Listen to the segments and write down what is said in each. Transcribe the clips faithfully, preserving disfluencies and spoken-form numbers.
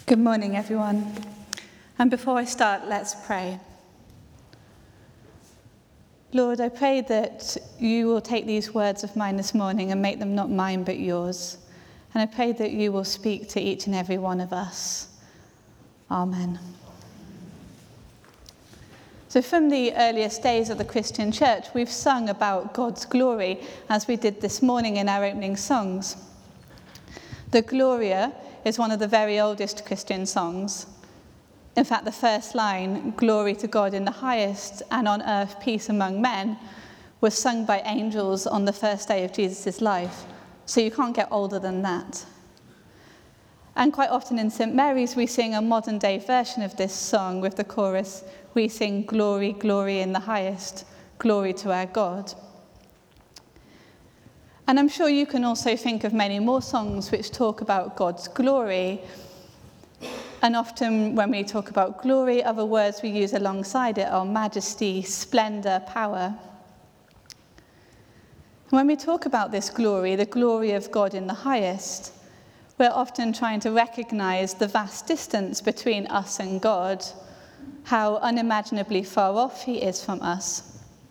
Good morning, everyone. And before I start, let's pray. Lord, I pray that you will take these words of mine this morning and make them not mine but yours. And I pray that you will speak to each and every one of us. Amen. So from the earliest days of the Christian church, we've sung about God's glory, as we did this morning in our opening songs. The Gloria is one of the very oldest Christian songs. In fact, the first line, "Glory to God in the highest, and on earth peace among men," was sung by angels on the first day of Jesus' life. So you can't get older than that. And quite often in Saint Mary's, we sing a modern-day version of this song with the chorus, we sing, "Glory, glory in the highest, glory to our God." And I'm sure you can also think of many more songs which talk about God's glory. And often when we talk about glory, other words we use alongside it are majesty, splendor, power. When we talk about this glory, the glory of God in the highest, we're often trying to recognize the vast distance between us and God, how unimaginably far off he is from us.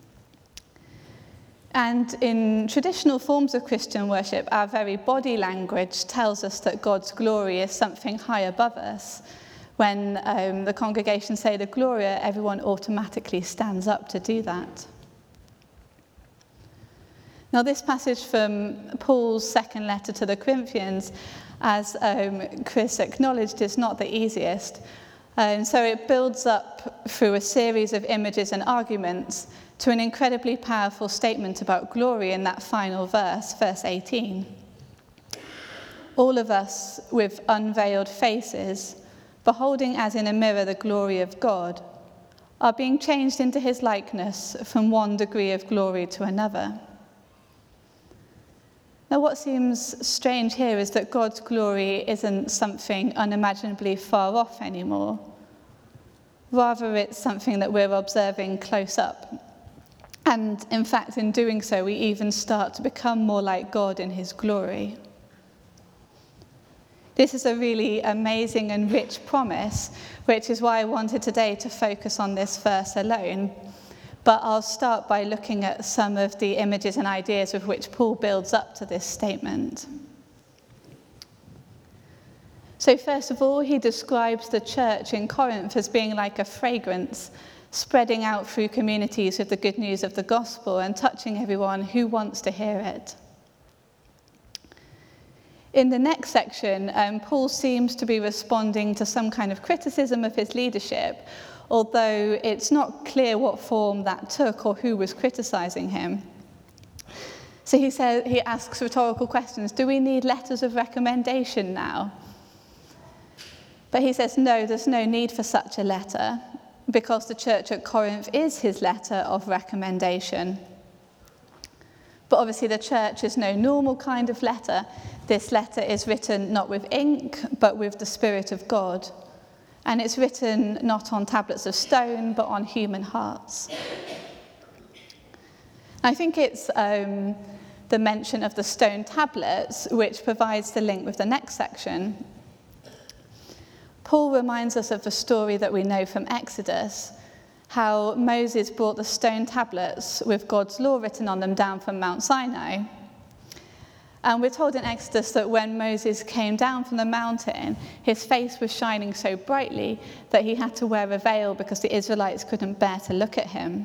And in traditional forms of Christian worship, our very body language tells us that God's glory is something high above us. When um, the congregation say the Gloria, everyone automatically stands up to do that. Now, this passage from Paul's second letter to the Corinthians, as um, Chris acknowledged, is not the easiest. And so it builds up through a series of images and arguments to an incredibly powerful statement about glory in that final verse, verse eighteen. All of us with unveiled faces, beholding as in a mirror the glory of God, are being changed into his likeness from one degree of glory to another. Now, what seems strange here is that God's glory isn't something unimaginably far off anymore. Rather, it's something that we're observing close up. And in fact, in doing so, we even start to become more like God in his glory. This is a really amazing and rich promise, which is why I wanted today to focus on this verse alone. But I'll start by looking at some of the images and ideas with which Paul builds up to this statement. So first of all, he describes the church in Corinth as being like a fragrance, spreading out through communities with the good news of the gospel and touching everyone who wants to hear it. In the next section, um, Paul seems to be responding to some kind of criticism of his leadership, although it's not clear what form that took or who was criticizing him. So he says, he asks rhetorical questions. Do we need letters of recommendation now? But he says, no, there's no need for such a letter, because the church at Corinth is his letter of recommendation. But obviously the church is no normal kind of letter. This letter is written not with ink, but with the Spirit of God. And it's written not on tablets of stone, but on human hearts. I think it's um, the mention of the stone tablets which provides the link with the next section. Paul reminds us of the story that we know from Exodus, how Moses brought the stone tablets with God's law written on them down from Mount Sinai. And we're told in Exodus that when Moses came down from the mountain, his face was shining so brightly that he had to wear a veil because the Israelites couldn't bear to look at him.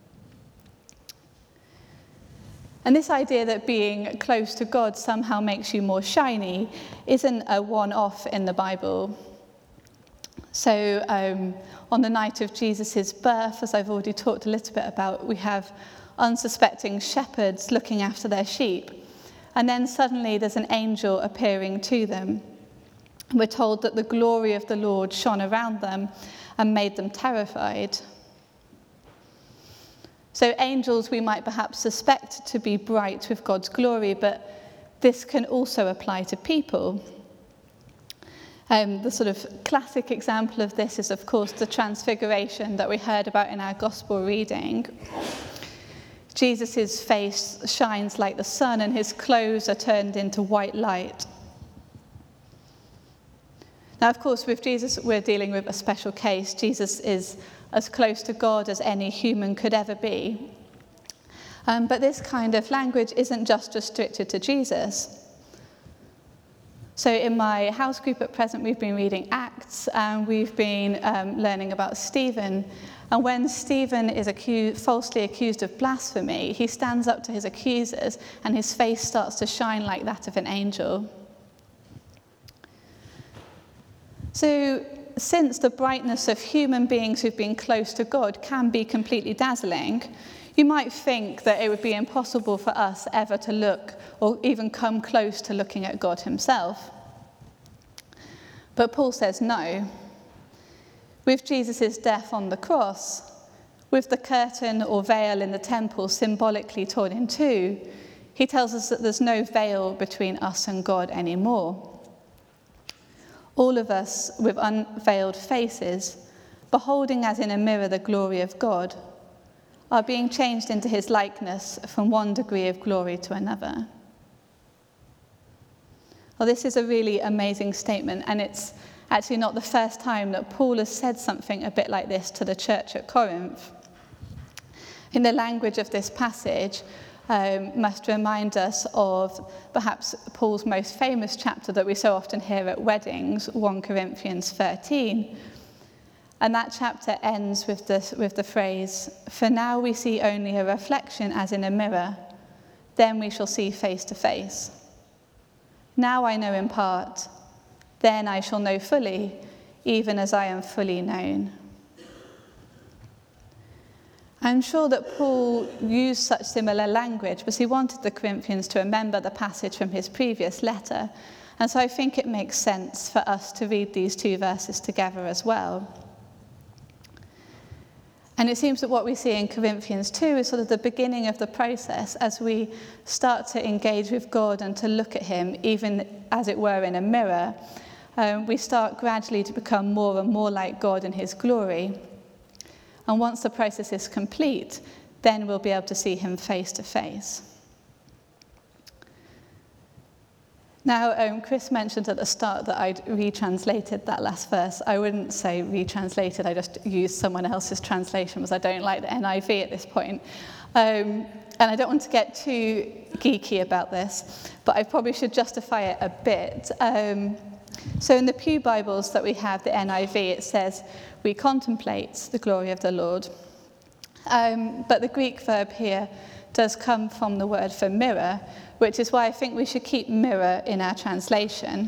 And this idea that being close to God somehow makes you more shiny isn't a one-off in the Bible. So um, on the night of Jesus' birth, as I've already talked a little bit about, we have unsuspecting shepherds looking after their sheep. And then suddenly there's an angel appearing to them. We're told that the glory of the Lord shone around them and made them terrified. So angels we might perhaps suspect to be bright with God's glory, but this can also apply to people. Um, the sort of classic example of this is, of course, the transfiguration that we heard about in our gospel reading. Jesus' face shines like the sun, and his clothes are turned into white light. Now, of course, with Jesus, we're dealing with a special case. Jesus is as close to God as any human could ever be. Um, but this kind of language isn't just restricted to Jesus. So in my house group at present, we've been reading Acts, and we've been um, learning about Stephen. And when Stephen is accused, falsely accused of blasphemy, he stands up to his accusers, and his face starts to shine like that of an angel. So since the brightness of human beings who've been close to God can be completely dazzling, you might think that it would be impossible for us ever to look or even come close to looking at God himself. But Paul says no. With Jesus' death on the cross, with the curtain or veil in the temple symbolically torn in two, he tells us that there's no veil between us and God anymore. All of us with unveiled faces, beholding as in a mirror the glory of God, are being changed into his likeness from one degree of glory to another. Well, this is a really amazing statement, and it's actually not the first time that Paul has said something a bit like this to the church at Corinth. In the language of this passage, um, must remind us of perhaps Paul's most famous chapter that we so often hear at weddings, First Corinthians thirteen. And that chapter ends with the, with the phrase, "For now we see only a reflection as in a mirror, then we shall see face to face. Now I know in part, then I shall know fully, even as I am fully known." I'm sure that Paul used such similar language because he wanted the Corinthians to remember the passage from his previous letter. And so I think it makes sense for us to read these two verses together as well. And it seems that what we see in Corinthians two is sort of the beginning of the process as we start to engage with God and to look at him, even as it were in a mirror. Um, we start gradually to become more and more like God in his glory. And once the process is complete, then we'll be able to see him face to face. Now, um, Chris mentioned at the start that I'd retranslated that last verse. I wouldn't say retranslated, I just used someone else's translation because I don't like the N I V at this point. Um, and I don't want to get too geeky about this, but I probably should justify it a bit. Um, so in the Pew Bibles that we have, the N I V, it says, "We contemplate the glory of the Lord." Um, but the Greek verb here does come from the word for mirror, which is why I think we should keep mirror in our translation.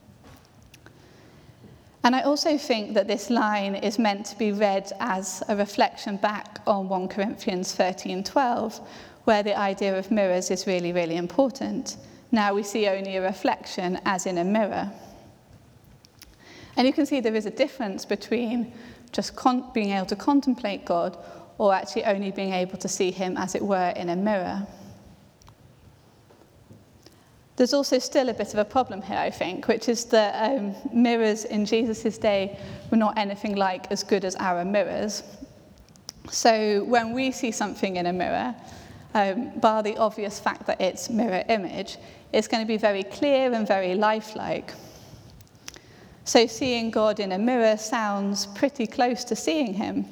And I also think that this line is meant to be read as a reflection back on First Corinthians thirteen twelve, where the idea of mirrors is really, really important. Now we see only a reflection as in a mirror. And you can see there is a difference between just con- being able to contemplate God or actually only being able to see him, as it were, in a mirror. There's also still a bit of a problem here, I think, which is that um, mirrors in Jesus' day were not anything like as good as our mirrors. So when we see something in a mirror, um, bar the obvious fact that it's mirror image, it's going to be very clear and very lifelike. So seeing God in a mirror sounds pretty close to seeing him.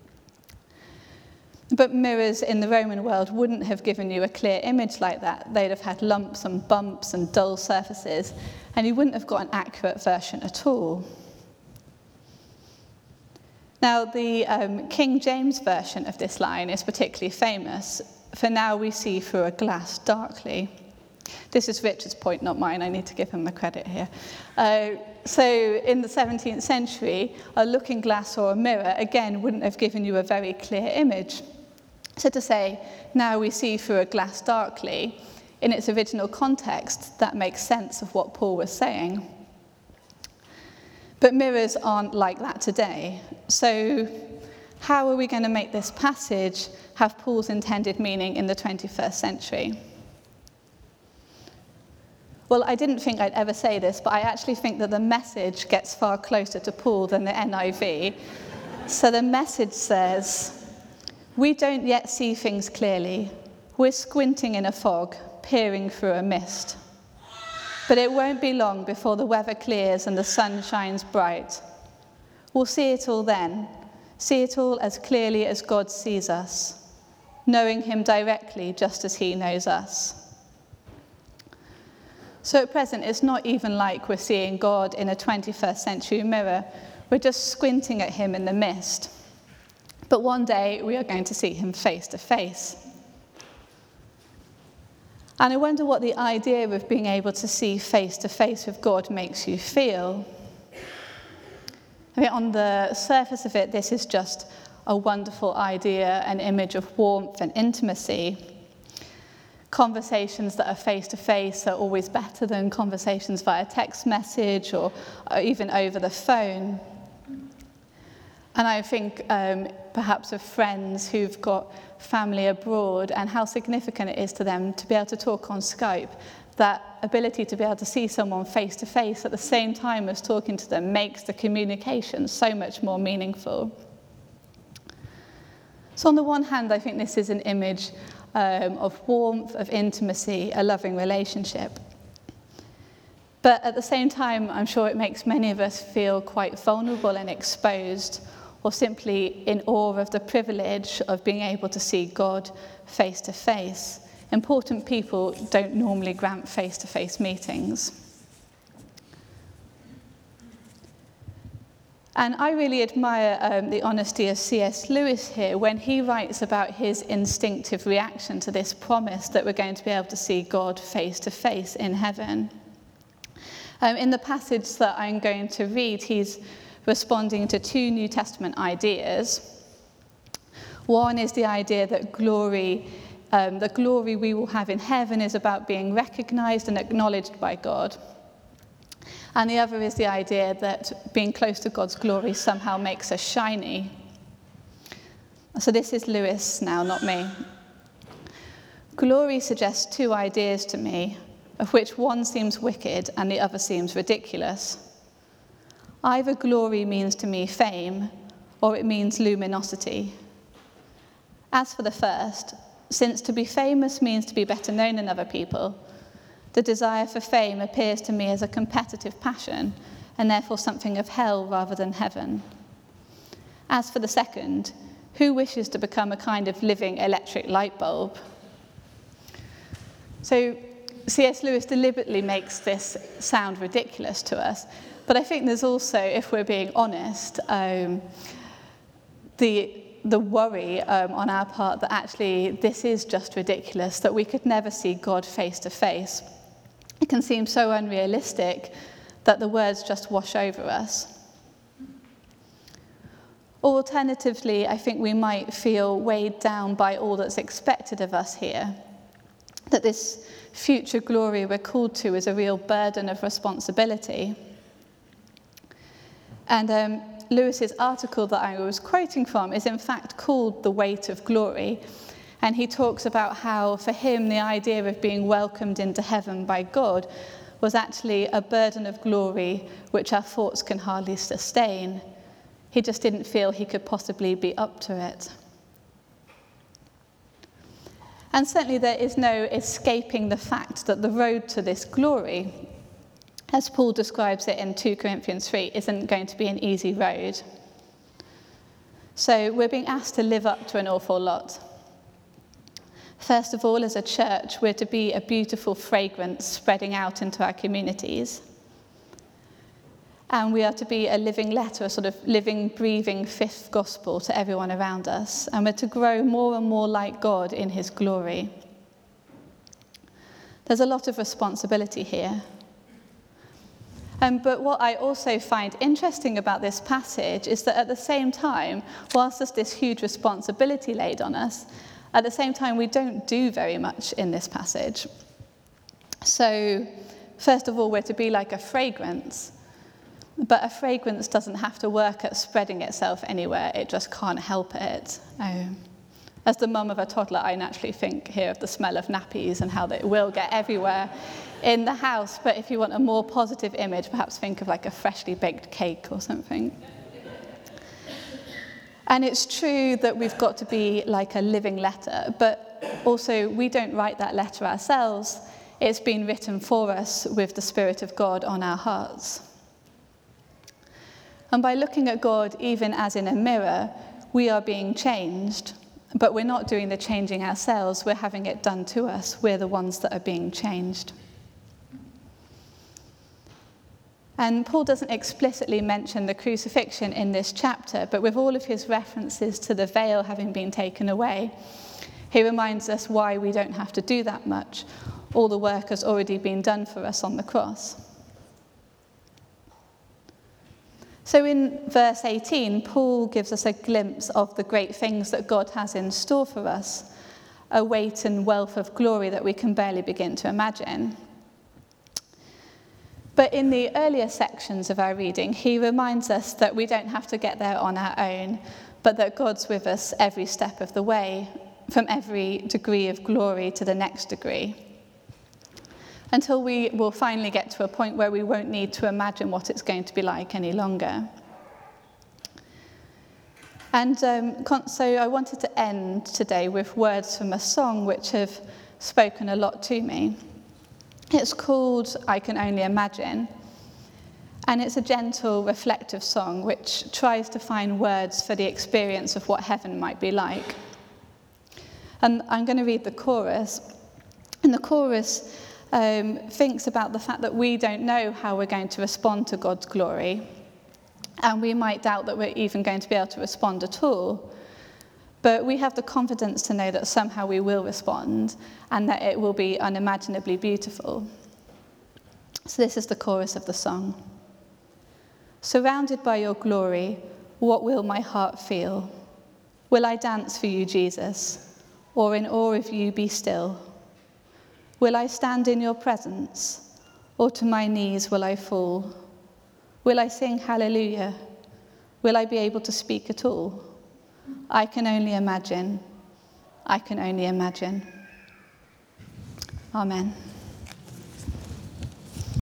But mirrors in the Roman world wouldn't have given you a clear image like that. They'd have had lumps and bumps and dull surfaces, and you wouldn't have got an accurate version at all. Now, the um, King James version of this line is particularly famous. "For now we see through a glass darkly." This is Richard's point, not mine. I need to give him the credit here. Uh, so in the seventeenth century, a looking glass or a mirror, again, wouldn't have given you a very clear image. So to say, "now we see through a glass darkly," in its original context, that makes sense of what Paul was saying. But mirrors aren't like that today. So how are we going to make this passage have Paul's intended meaning in the twenty-first century? Well, I didn't think I'd ever say this, but I actually think that the message gets far closer to Paul than the N I V. So the message says, "We don't yet see things clearly. We're squinting in a fog, peering through a mist." But it won't be long before the weather clears and the sun shines bright. We'll see it all then, see it all as clearly as God sees us, knowing him directly just as he knows us. So at present, it's not even like we're seeing God in a twenty-first century mirror. We're just squinting at him in the mist. But one day, we are going to see him face to face. And I wonder what the idea of being able to see face to face with God makes you feel. I mean, on the surface of it, this is just a wonderful idea, an image of warmth and intimacy. Conversations that are face-to-face are always better than conversations via text message or, or even over the phone. And I think um, perhaps of friends who've got family abroad and how significant it is to them to be able to talk on Skype. That ability to be able to see someone face-to-face at the same time as talking to them makes the communication so much more meaningful. So on the one hand, I think this is an image um, of warmth, of intimacy, a loving relationship. But at the same time, I'm sure it makes many of us feel quite vulnerable and exposed, or simply in awe of the privilege of being able to see God face to face. Important people don't normally grant face-to-face meetings. And I really admire um, the honesty of C S Lewis here when he writes about his instinctive reaction to this promise that we're going to be able to see God face to face in heaven. Um, in the passage that I'm going to read, he's responding to two New Testament ideas. One is the idea that glory, um, the glory we will have in heaven is about being recognized and acknowledged by God. And the other is the idea that being close to God's glory somehow makes us shiny. So this is Lewis now, not me. Glory suggests two ideas to me, of which one seems wicked and the other seems ridiculous. Either glory means to me fame, or it means luminosity. As for the first, since to be famous means to be better known than other people, the desire for fame appears to me as a competitive passion, and therefore something of hell rather than heaven. As for the second, who wishes to become a kind of living electric light bulb? So C S Lewis deliberately makes this sound ridiculous to us, but I think there's also, if we're being honest, um, the the worry um, on our part that actually this is just ridiculous, that we could never see God face to face. It can seem so unrealistic that the words just wash over us. Alternatively, I think we might feel weighed down by all that's expected of us here, that this future glory we're called to is a real burden of responsibility. And um, Lewis's article that I was quoting from is in fact called The Weight of Glory. And he talks about how, for him, the idea of being welcomed into heaven by God was actually a burden of glory which our thoughts can hardly sustain. He just didn't feel he could possibly be up to it. And certainly there is no escaping the fact that the road to this glory, as Paul describes it in two Corinthians three, isn't going to be an easy road. So we're being asked to live up to an awful lot. First of all, as a church, we're to be a beautiful fragrance spreading out into our communities. And we are to be a living letter, a sort of living, breathing fifth gospel to everyone around us. And we're to grow more and more like God in his glory. There's a lot of responsibility here. Um, but what I also find interesting about this passage is that at the same time, whilst there's this huge responsibility laid on us, at the same time, we don't do very much in this passage. So, first of all, we're to be like a fragrance. But a fragrance doesn't have to work at spreading itself anywhere. It just can't help it. Um, as the mum of a toddler, I naturally think here of the smell of nappies and how they will get everywhere in the house. But if you want a more positive image, perhaps think of like a freshly baked cake or something. And it's true that we've got to be like a living letter, but also we don't write that letter ourselves. it's been written for us with the Spirit of God on our hearts. And by looking at God even as in a mirror, we are being changed, but we're not doing the changing ourselves, we're having it done to us. We're the ones that are being changed. And Paul doesn't explicitly mention the crucifixion in this chapter, but with all of his references to the veil having been taken away, he reminds us why we don't have to do that much. All the work has already been done for us on the cross. So in verse eighteen, Paul gives us a glimpse of the great things that God has in store for us, a weight and wealth of glory that we can barely begin to imagine. But in the earlier sections of our reading, he reminds us that we don't have to get there on our own, but that God's with us every step of the way, from every degree of glory to the next degree, until we will finally get to a point where we won't need to imagine what it's going to be like any longer. And um, so I wanted to end today with words from a song which have spoken a lot to me. It's called I Can Only Imagine, and it's a gentle, reflective song which tries to find words for the experience of what heaven might be like. And I'm going to read the chorus, and the chorus um, thinks about the fact that we don't know how we're going to respond to God's glory, and we might doubt that we're even going to be able to respond at all. But we have the confidence to know that somehow we will respond and that it will be unimaginably beautiful. So this is the chorus of the song. Surrounded by your glory, what will my heart feel? Will I dance for you, Jesus, or in awe of you be still? Will I stand in your presence, or to my knees will I fall? Will I sing hallelujah? Will I be able to speak at all? I can only imagine. I can only imagine. Amen.